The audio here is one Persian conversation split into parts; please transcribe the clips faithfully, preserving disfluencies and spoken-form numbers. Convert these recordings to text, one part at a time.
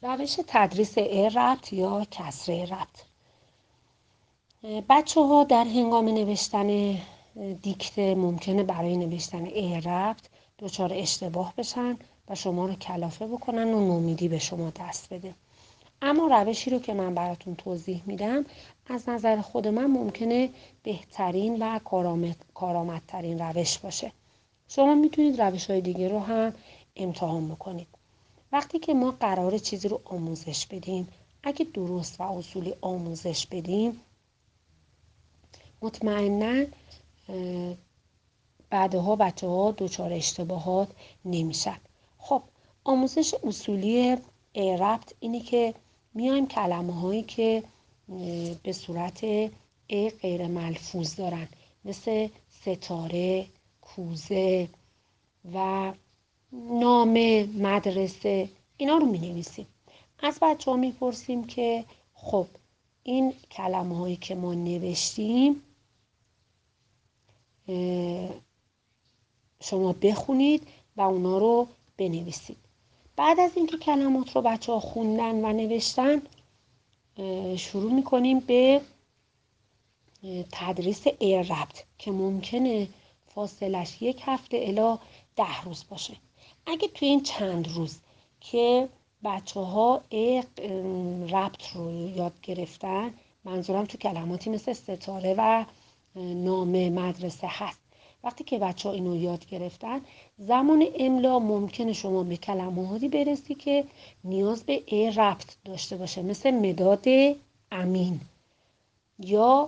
روش تدریس ا ربط یا کسره ربط. بچه ها در هنگام نوشتن دیکته ممکنه برای نوشتن ا ربط دچار اشتباه بشن و شما رو کلافه بکنن و نومیدی به شما دست بده. اما روشی رو که من براتون توضیح میدم از نظر خود من ممکنه بهترین و کارآمدترین روش باشه. شما میتونید روش های دیگه رو هم امتحان بکنید. وقتی که ما قراره چیزی رو آموزش بدیم، اگه درست و اصولی آموزش بدیم، مطمئناً بعدها بچه ها دچار اشتباهات نمیشن. خب آموزش اصولی ا ربط اینه که میایم کلمه هایی که به صورت ا غیر ملفوظ دارن، مثل ستاره، کوزه و نامه، مدرسه، اینا رو می نویسیم. از بچه ها می پرسیم که خب این کلمه هایی که ما نوشتیم شما بخونید و اونا رو بنویسید. بعد از اینکه کلمات رو بچه ها خوندن و نوشتن، شروع می کنیم به تدریس ا ربط که ممکنه فاصلش یک هفته الی ده روز باشه. اگه توی این چند روز که بچه ها ا ربط رو یاد گرفتن، منظورم تو کلماتی مثل ستاره و نامه، مدرسه هست، وقتی که بچه ها اینو یاد گرفتن، زمان املا ممکنه شما به کلماتی برسی که نیاز به ا ربط داشته باشه، مثل مداد امین یا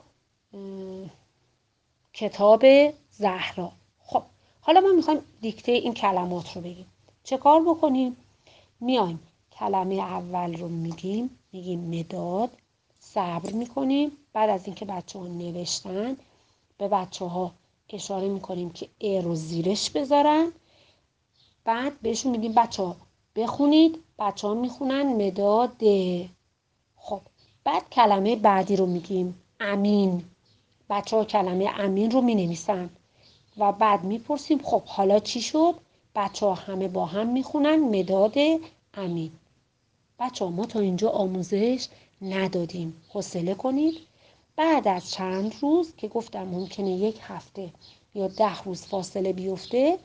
کتاب زهرا. خب حالا ما میخوایم دیکته این کلمات رو بگیم. چه کار بکنیم؟ میایم کلمه اول رو میگیم، میگیم مداد، صبر میکنیم. بعد از اینکه بچه ها نوشتن به بچه ها اشاره میکنیم که ا رو زیرش بذارن. بعد بهشون میگیم بچه ها بخونید. بچه ها میخونن مداد. خب بعد کلمه بعدی رو میگیم امین. بچه ها کلمه امین رو می نویسن و بعد می پرسیم خب حالا چی شد؟ بچه ها همه با هم می خونن مداد امین. بچه ها ما تا اینجا آموزش ندادیم، حوصله کنید. بعد از چند روز که گفتم ممکنه یک هفته یا ده روز فاصله بیفته،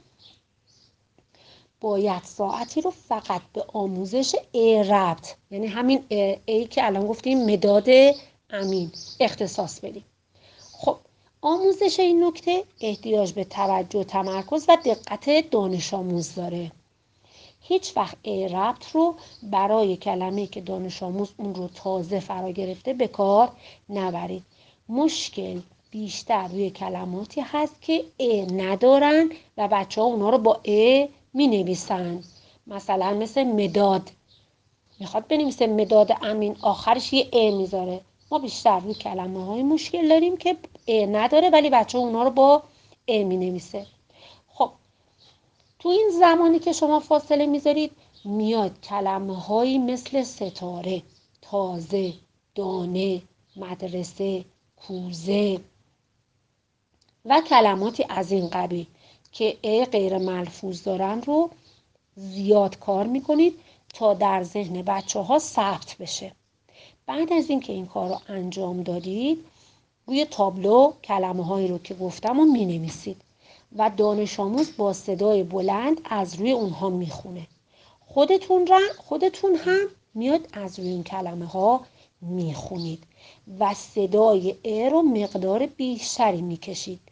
باید ساعتی رو فقط به آموزش ا ربط، یعنی همین ای که الان گفتیم مداد امین، اختصاص بدیم. خب آموزش این نکته احتیاج به توجه، تمرکز و دقت دانش آموز داره. هیچ وقت ا ربط رو برای کلمه‌ای که دانش آموز اون رو تازه فرا گرفته به کار نبرید. مشکل بیشتر روی کلماتی هست که ا ندارن و بچه ها اونا رو با ا می نویسن. مثلا مثل مداد، میخواد بنویسه مداد امین، آخرش یه ا میذاره. ما بیشتر روی کلمه های مشکل داریم که ا نداره ولی بچه ها اونا رو با ا می نویسه. خب تو این زمانی که شما فاصله میذارید، میاد کلمه هایی مثل ستاره، تازه، دانه، مدرسه، کوزه و کلماتی از این قبیل که ا غیر ملفوظ دارن رو زیاد کار میکنید تا در ذهن بچه ها ثبت بشه. بعد از اینکه این کار رو انجام دادید، روی تابلو کلمه هایی رو که گفتم رو می نویسید و دانش آموز با صدای بلند از روی اونها می خونه. خودتون, خودتون هم میاد از روی این کلمه ها می خونید و صدای ا رو مقدار بیشتری می کشید.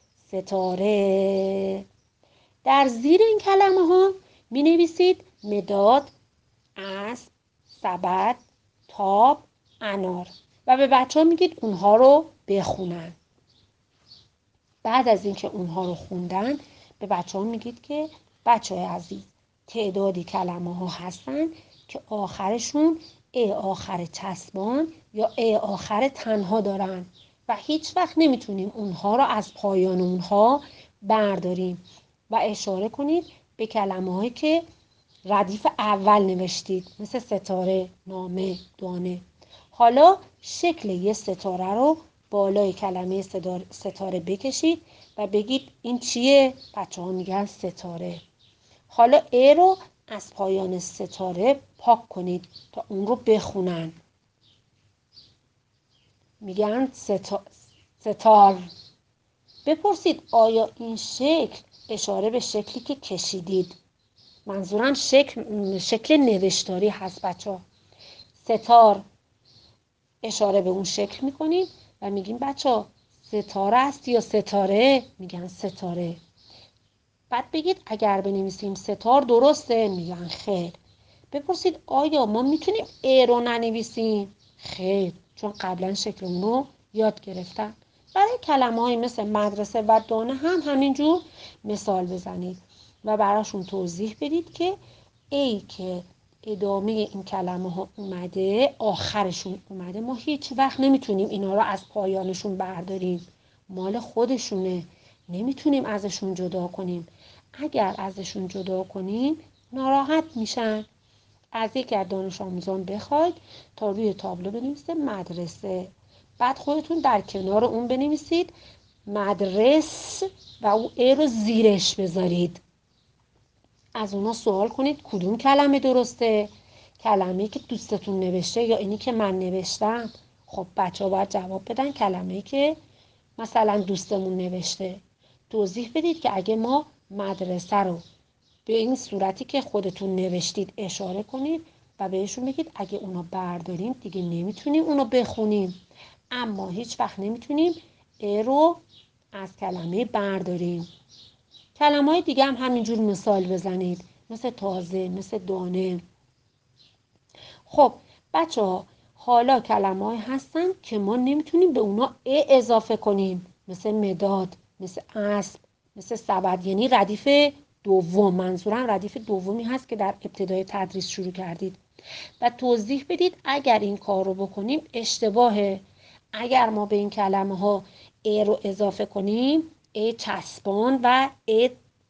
ستاره. در زیر این کلمه ها می نویسید مداد، اسب، سبد، تاب، انار و به بچه ها میگید اونها رو بخونن. بعد از اینکه اونها رو خوندن به بچه ها میگید که بچه های عزیز، تعدادی کلمه ها هستن که آخرشون ا آخر چسبان یا ا آخر تنها دارن و هیچ وقت نمیتونیم اونها رو از پایان اونها برداریم و اشاره کنید به کلمه هایی که ردیف اول نوشتید، مثل ستاره، نامه، دانه. حالا شکل یه ستاره رو بالای کلمه ستاره بکشید و بگید این چیه؟ بچه ها میگن ستاره. حالا ا رو از پایان ستاره پاک کنید تا اون رو بخونن. میگن ستا... ستار. بپرسید آیا این شکل اشاره به شکلی که کشیدید؟ منظورم شکل شکل نوشتاری هست بچه ها. ستار اشاره به اون شکل میکنید و میگیم بچه ها ستاره است یا ستاره؟ میگن ستاره. بعد بگید اگر بنویسیم ستار درسته؟ میگن خیر. بپرسید آیا ما میتونیم ا رو ننویسیم؟ خیر، چون قبلا شکل اون رو یاد گرفتن. برای کلمه های مثل مدرسه و دانه هم همینجور مثال بزنید و براشون توضیح بدید که ای که ادامه این کلمه ها اومده، آخرشون اومده، ما هیچ وقت نمیتونیم اینا رو از پایانشون برداریم، مال خودشونه، نمیتونیم ازشون جدا کنیم. اگر ازشون جدا کنیم ناراحت میشن. از یک از دانش آموزان بخواید تا روی تابلو بنویسه مدرسه، بعد خودتون در کنار اون بنویسید مدرس و او ای رو زیرش بذارید. از اونا سوال کنید کدوم کلمه درسته، کلمه‌ای که دوستتون نوشته یا اینی که من نوشتم. خب بچه ها باید جواب بدن کلمه‌ای که مثلا دوستمون نوشته. توضیح بدید که اگه ما مدرسه رو به این صورتی که خودتون نوشتید اشاره کنید و بهشون بگید اگه اونا برداریم دیگه نمیتونیم اونو بخونیم، اما هیچ وقت نمیتونیم ا رو از کلمه برداریم. کلمه های دیگه هم همینجور مثال بزنید، مثل تازه، مثل دانه. خب بچه ها حالا کلمه های هستن که ما نمیتونیم به اونا ا اضافه کنیم، مثل مداد، مثل اسب، مثل سبد، یعنی ردیف دوم. منظورم ردیف دومی هست که در ابتدای تدریس شروع کردید و توضیح بدید اگر این کار رو بکنیم اشتباهه. اگر ما به این کلمه ها ا رو اضافه کنیم، ا چسبان و ا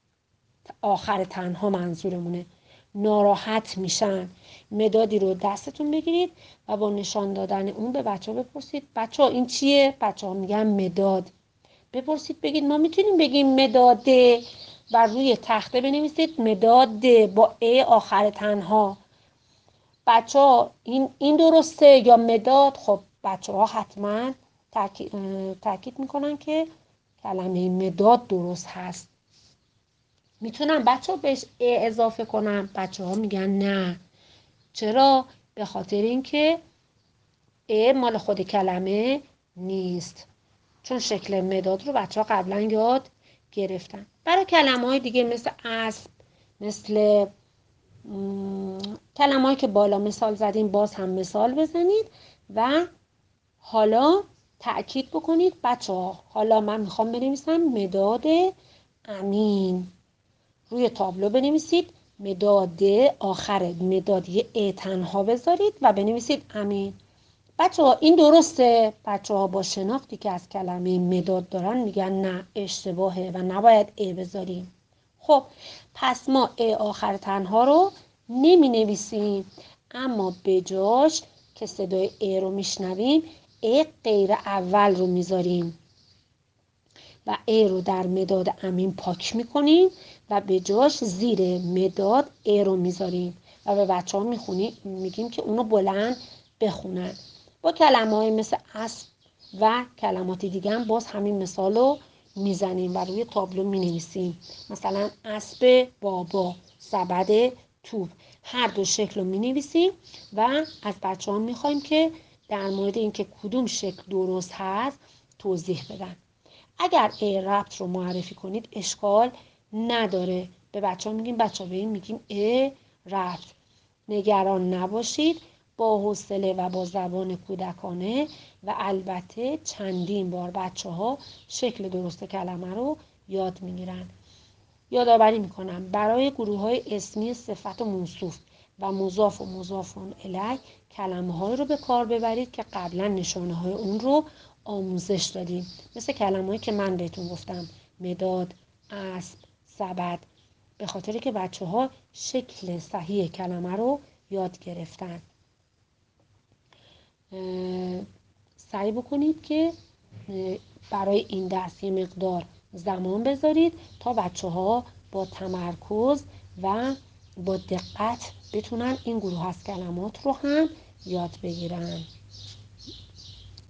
آخر تنها منظورمونه، ناراحت میشن. مدادی رو دستتون بگیرید و با نشان دادن اون به بچه ها بپرسید بچه ها این چیه؟ بچه ها میگن مداد. بپرسید بگید ما میتونیم بگیم مداده و روی تخته بنویسید مداده با ا آخر تنها. بچه ها این, این درسته یا مداد؟ خب بچه ها حتما تاکید میکنن که کلمه مداد درست هست. میتونم بچه ها بهش ا اضافه کنم؟ بچه ها میگن نه. چرا؟ به خاطر اینکه ا مال خود کلمه نیست، چون شکل مداد رو بچه ها قبلا یاد گرفتن. برای کلمه های دیگه مثل اسب، مثل کلمه هایی که بالا مثال زدیم باز هم مثال بزنید و حالا تأکید بکنید بچه ها. حالا من میخوام بنویسم مداد امین. روی تابلو بنویسید مداد، آخر مداد یه ا تنها بذارید و بنویسید امین. بچه ها این درسته؟ بچه ها با شناختی که از کلمه مداد دارن میگن نه اشتباهه و نباید ا بذاریم. خب پس ما ا آخر تنها رو نمی نویسیم، اما به جاش که صدای ا رو میشنویم ا غیر اول رو میذاریم و ا رو در مداد امین پاک میکنیم و به جاش زیر مداد ا رو میذاریم و به بچه ها میخونیم، میگیم که اونو بلند بخونن. با کلمه های مثل اسب و کلمات دیگه هم باز همین مثال رو میزنیم و روی تابلو مینویسیم. مثلا اسب بابا، سبد توپ، هر دو شکل رو مینویسیم و از بچه ها میخوایم که در مورد اینکه کدوم شکل درست هست توضیح بدن. اگر ا ربط رو معرفی کنید اشکال نداره. به بچه ها میگیم بچه ها به این میگیم ا ربط. نگران نباشید، با حوصله و با زبان کودکانه و البته چندین بار بچه ها شکل درست کلمه رو یاد میگیرن. یادآوری میکنم برای گروه های اسمی صفت و موصوف و مضاف و مضاف الیه کلمه های رو به کار ببرید که قبلا نشانه های اون رو آموزش دادیم، مثل کلمه هایی که من بهتون گفتم مداد، اسب، سبد، به خاطری که بچه ها شکل صحیح کلمه رو یاد گرفتن. سعی بکنید که برای این درس یه مقدار زمان بذارید تا بچه ها با تمرکز و با دقت بتونن این گروه از کلمات رو هم یاد بگیرن.